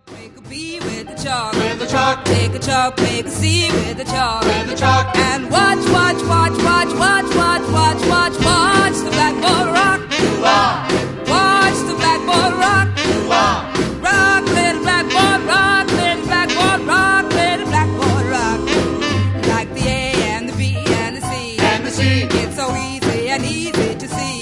Make a B with the chalk. With the chalk. Take a chalk, make a C with the chalk. With the chalk. And watch, watch, watch, watch, watch, watch, watch, watch, watch the blackboard rock. Watch the blackboard rock. Rock, little blackboard rock, little blackboard rock, little blackboard rock. Like the A and the B and the C. And the C. It's so easy and easy to see.